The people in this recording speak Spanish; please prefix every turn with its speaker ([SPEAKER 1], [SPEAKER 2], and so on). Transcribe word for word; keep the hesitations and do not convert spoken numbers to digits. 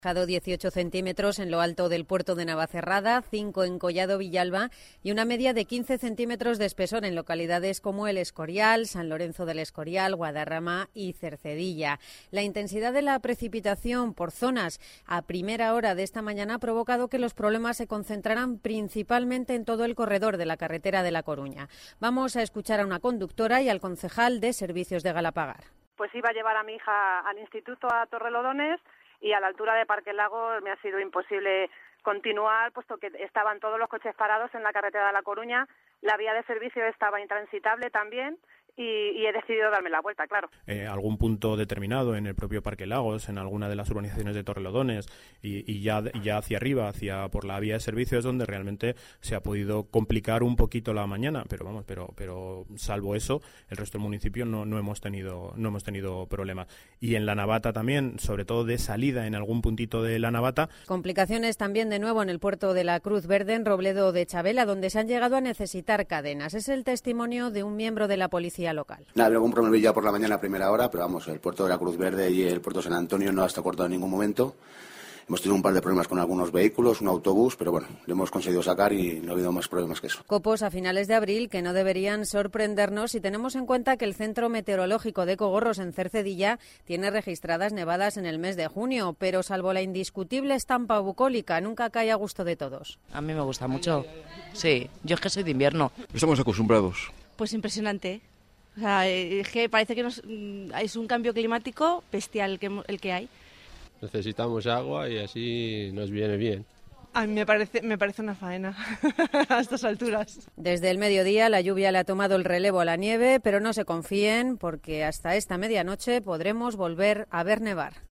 [SPEAKER 1] Bajado dieciocho centímetros en lo alto del puerto de Navacerrada, cinco en Collado Villalba y una media de quince centímetros de espesor en localidades como El Escorial, San Lorenzo del Escorial, Guadarrama y Cercedilla. La intensidad de la precipitación por zonas a primera hora de esta mañana ha provocado que los problemas se concentraran principalmente en todo el corredor de la carretera de La Coruña. Vamos a escuchar a una conductora y al concejal de Servicios de Galapagar.
[SPEAKER 2] Pues iba a llevar a mi hija al instituto a Torrelodones y a la altura de Parque Lago me ha sido imposible continuar, puesto que estaban todos los coches parados en la carretera de La Coruña, la vía de servicio estaba intransitable también y, y he decidido darme la vuelta, claro.
[SPEAKER 3] Eh, algún punto determinado en el propio Parque Lagos, en alguna de las urbanizaciones de Torrelodones y, y ya, ya hacia arriba, hacia por la vía de servicio es donde realmente se ha podido complicar un poquito la mañana, pero vamos, pero pero salvo eso, el resto del municipio no, no hemos tenido no hemos tenido problemas. Y en la Navata también, sobre todo de salida en algún puntito de la Navata.
[SPEAKER 1] Complicaciones también de nuevo en el puerto de la Cruz Verde, en Robledo de Chabela, donde se han llegado a necesitar cadenas. Es el testimonio de un miembro de la policía local.
[SPEAKER 4] Nada, había algún problema ya por la mañana a primera hora, pero vamos, el puerto de la Cruz Verde y el puerto de San Antonio no ha estado cortado en ningún momento. Hemos tenido un par de problemas con algunos vehículos, un autobús, pero bueno, lo hemos conseguido sacar y no ha habido más problemas que eso.
[SPEAKER 1] Copos a finales de abril que no deberían sorprendernos si tenemos en cuenta que el Centro Meteorológico de Cogorros en Cercedilla tiene registradas nevadas en el mes de junio, pero salvo la indiscutible estampa bucólica, nunca cae a gusto de todos.
[SPEAKER 5] A mí me gusta mucho, sí, yo es que soy de invierno.
[SPEAKER 6] Estamos acostumbrados.
[SPEAKER 7] Pues impresionante. O sea, es que parece que nos, es un cambio climático bestial el que, el que hay.
[SPEAKER 8] Necesitamos agua y así nos viene bien.
[SPEAKER 9] A mí me parece, me parece una faena a estas alturas.
[SPEAKER 1] Desde el mediodía la lluvia le ha tomado el relevo a la nieve, pero no se confíen porque hasta esta medianoche podremos volver a ver nevar.